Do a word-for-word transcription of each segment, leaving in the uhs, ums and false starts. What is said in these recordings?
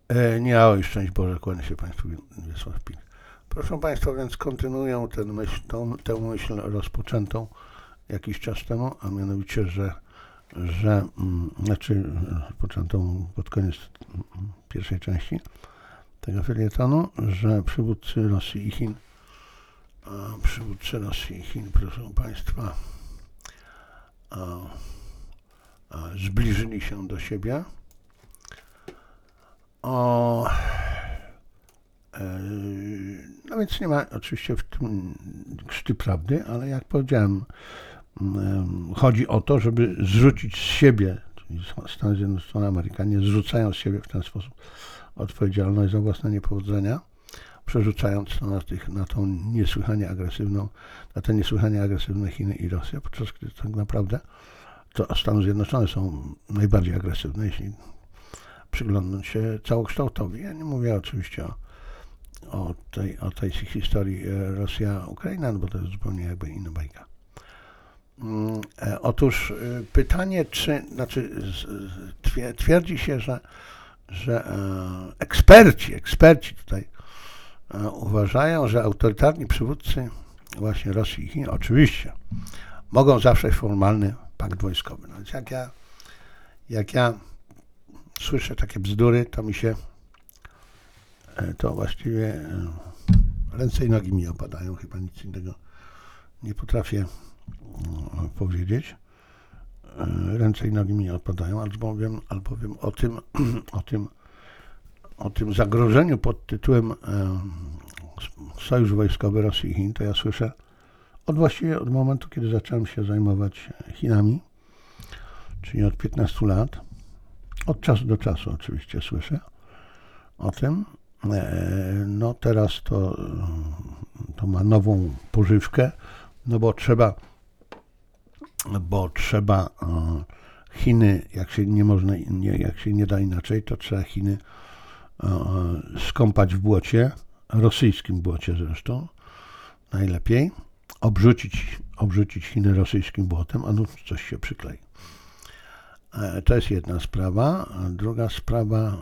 E, nie, oj, szczęść Boże, kłania się Państwu Wiesław Pin. Proszę Państwa, więc kontynuuję tę myśl, tą, tę myśl rozpoczętą jakiś czas temu, a mianowicie, że, że mm, znaczy rozpoczętą pod koniec pierwszej części tego felietonu, że przywódcy Rosji i Chin, a przywódcy Rosji i Chin, proszę Państwa, a, a zbliżyli się do siebie. O, e, no więc nie ma oczywiście w tym krzty prawdy, ale jak powiedziałem, e, chodzi o to, żeby zrzucić z siebie, czyli Stany Zjednoczone, Amerykanie zrzucają z siebie w ten sposób odpowiedzialność za własne niepowodzenia, przerzucając to na, tych, na tą niesłychanie agresywną, na te niesłychanie agresywne Chiny i Rosję, podczas gdy tak naprawdę to Stany Zjednoczone są najbardziej agresywne, jeśli przyglądnąć się całokształtowi. Ja nie mówię oczywiście o, o, tej, o tej historii Rosja-Ukraina, no bo to jest zupełnie jakby inna bajka. E, otóż pytanie, czy, znaczy twierdzi się, że, że e, eksperci, eksperci tutaj e, uważają, że autorytarni przywódcy właśnie Rosji i Chin oczywiście mogą zawrzeć formalny pakt wojskowy. No więc jak ja, jak ja słyszę takie bzdury, to mi się to właściwie ręce i nogi mi opadają. Chyba nic innego nie potrafię powiedzieć. Ręce i nogi mi opadają, albowiem, albowiem o tym, o tym, o tym zagrożeniu pod tytułem Sojusz Wojskowy Rosji i Chin, to ja słyszę od właściwie od momentu, kiedy zacząłem się zajmować Chinami, czyli od piętnastu lat. Od czasu do czasu oczywiście słyszę o tym. No teraz to, to ma nową pożywkę, no bo trzeba, bo trzeba Chiny, jak się nie można, nie, jak się nie da inaczej, to trzeba Chiny skąpać w błocie, rosyjskim błocie zresztą, najlepiej, obrzucić, obrzucić Chiny rosyjskim błotem, a nuż coś się przyklei. To jest jedna sprawa. Druga sprawa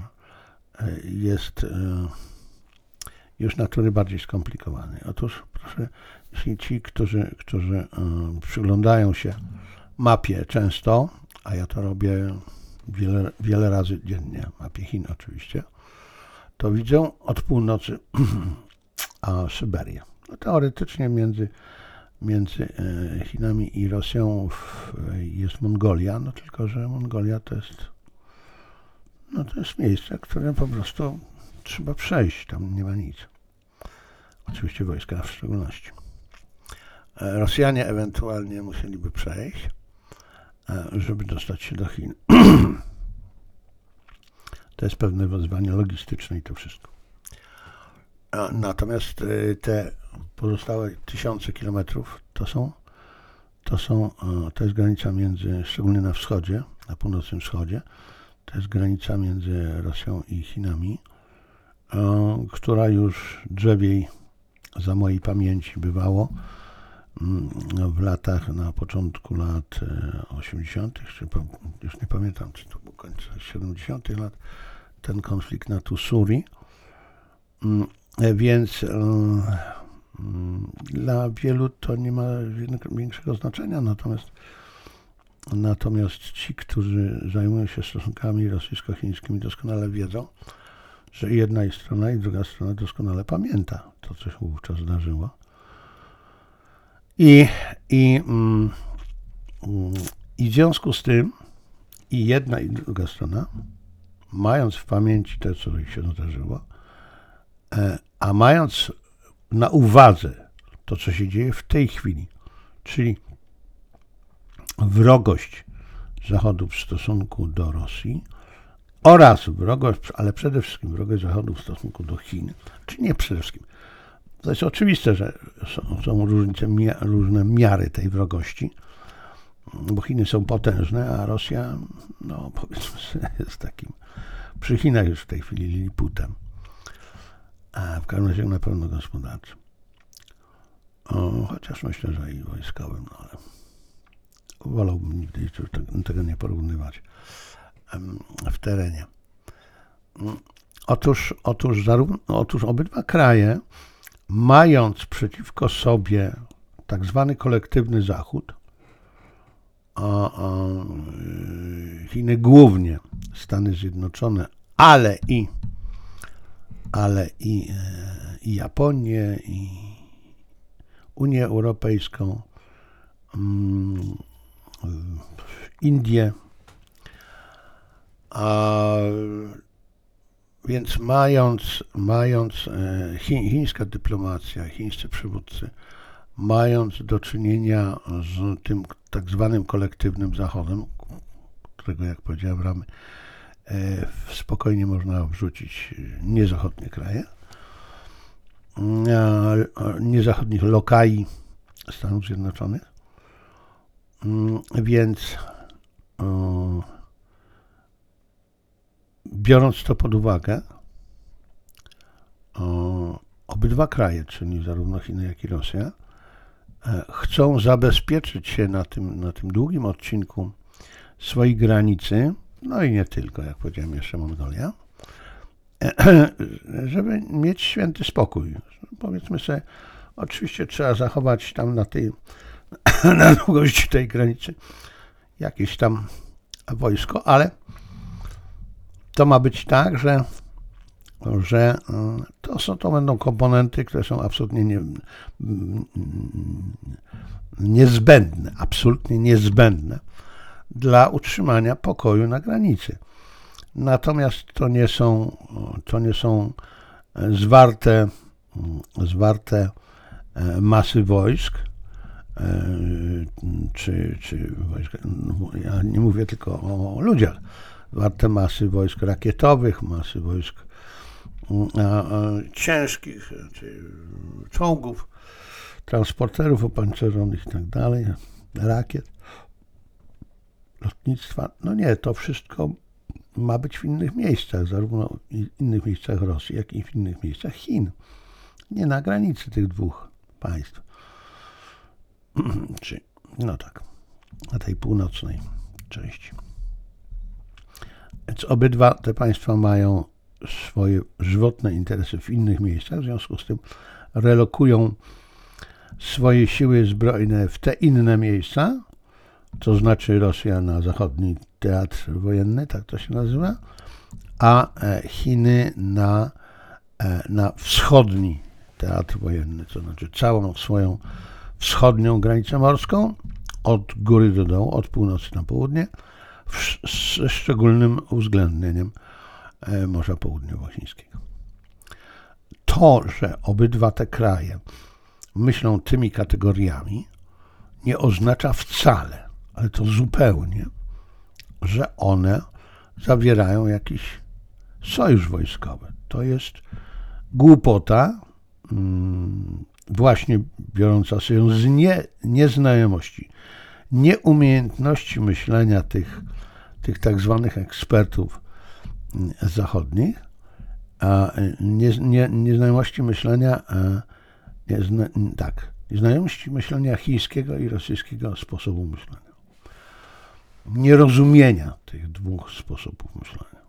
jest już natury bardziej skomplikowanej. Otóż proszę, jeśli ci, którzy, którzy przyglądają się mapie często, a ja to robię wiele, wiele razy dziennie, mapie Chin oczywiście, to widzą od północy a Syberię. No, teoretycznie między Między Chinami i Rosją jest Mongolia, no tylko że Mongolia to jest, no to jest miejsce, które po prostu trzeba przejść, tam nie ma nic. Oczywiście wojska w szczególności. Rosjanie ewentualnie musieliby przejść, żeby dostać się do Chin. To jest pewne wyzwanie logistyczne i to wszystko. Natomiast te pozostałe tysiące kilometrów to są, to są, to jest granica między, szczególnie na wschodzie, na północnym wschodzie, to jest granica między Rosją i Chinami, która już drzewiej za mojej pamięci bywało w latach, na początku lat osiemdziesiątych, czy już nie pamiętam, czy to był koniec siedemdziesiątych lat, ten konflikt na Tussuri. Więc dla wielu to nie ma większego znaczenia, natomiast, natomiast ci, którzy zajmują się stosunkami rosyjsko-chińskimi, doskonale wiedzą, że i jedna i strona, i druga strona doskonale pamięta to, co się wówczas zdarzyło. I, i, i w związku z tym i jedna, i druga strona, mając w pamięci to, co się zdarzyło, a mając na uwadze to, co się dzieje w tej chwili, czyli wrogość Zachodu w stosunku do Rosji oraz wrogość, ale przede wszystkim wrogość Zachodu w stosunku do Chin, czy nie przede wszystkim. To jest oczywiste, że są, są różnice, różne miary tej wrogości, bo Chiny są potężne, a Rosja, no powiedzmy, jest takim przy Chinach już w tej chwili Liliputem. A w każdym razie na pewno gospodarczym. O, chociaż myślę, że i wojskowym, no ale wolałbym nigdy tego nie porównywać w terenie. Otóż, otóż, zarówno, otóż obydwa kraje, mając przeciwko sobie tak zwany kolektywny Zachód, a, a Chiny głównie, Stany Zjednoczone, ale i, ale i, i Japonię, i Unię Europejską, Indie, a więc mając, mając chi, chińska dyplomacja, chińscy przywódcy, mając do czynienia z tym tak zwanym kolektywnym Zachodem, którego, jak powiedziałem, ramy spokojnie można wrzucić niezachodnie kraje, niezachodnich lokai Stanów Zjednoczonych, więc biorąc to pod uwagę, obydwa kraje, czyli zarówno Chiny, jak i Rosja, chcą zabezpieczyć się na tym, na tym długim odcinku swojej granicy, no i nie tylko, jak powiedziałem, jeszcze Mongolia, żeby mieć święty spokój. Powiedzmy sobie, oczywiście trzeba zachować tam na tej, na długości tej granicy jakieś tam wojsko, ale to ma być tak, że, że to, są, to będą komponenty, które są absolutnie nie, niezbędne, absolutnie niezbędne dla utrzymania pokoju na granicy. Natomiast to nie są, to nie są zwarte, zwarte masy wojsk, czy, czy wojska, ja nie mówię tylko o ludziach, zwarte masy wojsk rakietowych, masy wojsk a, a, ciężkich, czy czołgów, transporterów opancerzonych i tak dalej, rakiet, lotnictwa. No nie, to wszystko ma być w innych miejscach, zarówno w innych miejscach Rosji, jak i w innych miejscach Chin. Nie na granicy tych dwóch państw. Czy, no tak, na tej północnej części. Więc obydwa te państwa mają swoje żywotne interesy w innych miejscach, w związku z tym relokują swoje siły zbrojne w te inne miejsca, to znaczy Rosja na zachodni teatr wojenny, tak to się nazywa, a Chiny na, na wschodni teatr wojenny, to znaczy całą swoją wschodnią granicę morską, od góry do dołu, od północy na południe, ze szczególnym uwzględnieniem Morza Południowochińskiego. To, że obydwa te kraje myślą tymi kategoriami, nie oznacza wcale, ale to zupełnie, że one zawierają jakiś sojusz wojskowy. To jest głupota, właśnie biorąca się z nie, nieznajomości, nieumiejętności myślenia tych, tych tak zwanych ekspertów zachodnich, a nie, nie, nieznajomości myślenia, nie zna, tak, nieznajomości myślenia chińskiego i rosyjskiego sposobu myślenia. Nierozumienia tych dwóch sposobów myślenia.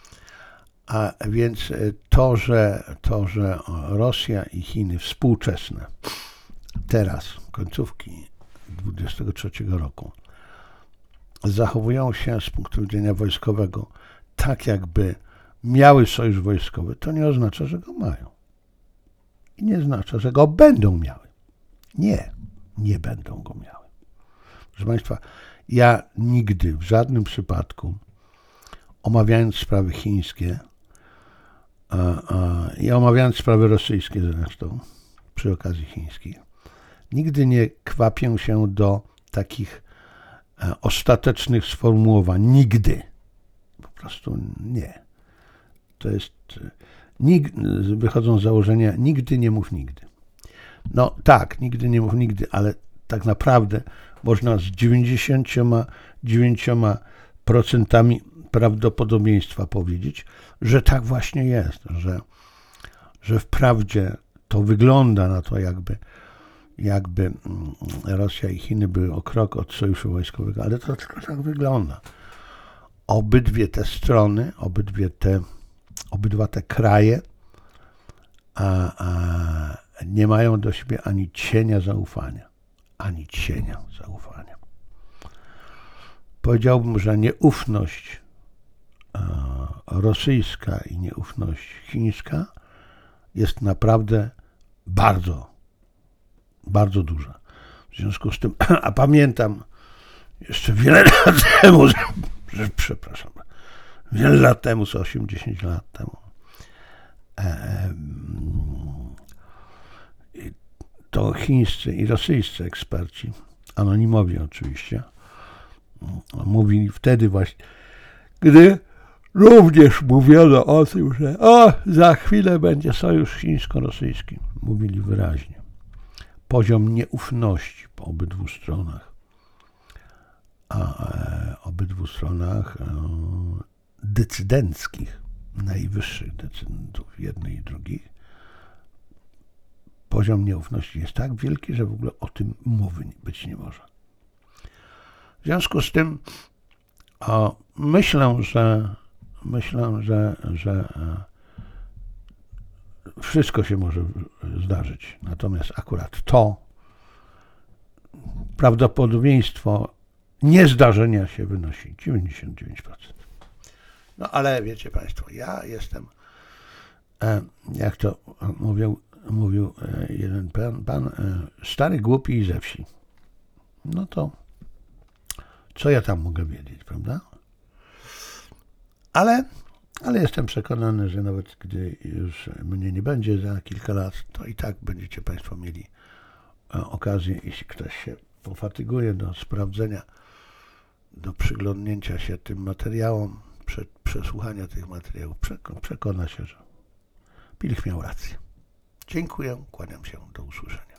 A więc to, że, to, że Rosja i Chiny współczesne teraz, końcówki dwudziestego trzeciego roku, zachowują się z punktu widzenia wojskowego tak, jakby miały sojusz wojskowy, to nie oznacza, że go mają. I nie oznacza, że go będą miały. Nie, nie będą go miały. Proszę Państwa, ja nigdy, w żadnym przypadku, omawiając sprawy chińskie a, a, i omawiając sprawy rosyjskie zresztą, przy okazji chińskich, nigdy nie kwapię się do takich a, ostatecznych sformułowań. Nigdy. Po prostu nie. To jest, nig, wychodzą z założenia, nigdy nie mów nigdy. No tak, nigdy nie mów nigdy, ale tak naprawdę można z dziewięćdziesiąt dziewięć procent prawdopodobieństwa powiedzieć, że tak właśnie jest, że, że wprawdzie to wygląda na to, jakby, jakby Rosja i Chiny były o krok od sojuszu wojskowego, ale to tylko tak wygląda. Obydwie te strony, obydwie te obydwa te kraje a, a nie mają do siebie ani cienia zaufania. Ani cienia zaufania. Powiedziałbym, że nieufność rosyjska i nieufność chińska jest naprawdę bardzo, bardzo duża. W związku z tym, a pamiętam jeszcze wiele lat temu, że, że przepraszam, wiele lat temu, z osiem dziesięć lat temu, e, to chińscy i rosyjscy eksperci, anonimowi oczywiście, mówili wtedy właśnie, gdy również mówiono o tym, że o, za chwilę będzie sojusz chińsko-rosyjski. Mówili wyraźnie. Poziom nieufności po obydwu stronach, a e, obydwu stronach e, decydenckich, najwyższych decydentów jednej i drugiej, poziom nieufności jest tak wielki, że w ogóle o tym mowy być nie może. W związku z tym o, myślę, że myślę, że, że wszystko się może zdarzyć. Natomiast akurat to prawdopodobieństwo niezdarzenia się wynosi dziewięćdziesiąt dziewięć procent. No ale wiecie Państwo, ja jestem, jak to mówił, mówił jeden pan, pan, stary, głupi i ze wsi. No to co ja tam mogę wiedzieć, prawda? Ale, ale jestem przekonany, że nawet gdy już mnie nie będzie za kilka lat, to i tak będziecie Państwo mieli okazję, jeśli ktoś się pofatyguje do sprawdzenia, do przyglądnięcia się tym materiałom, przed przesłuchania tych materiałów, przekona się, że Pilch miał rację. Dziękuję, kłaniam się, do usłyszenia.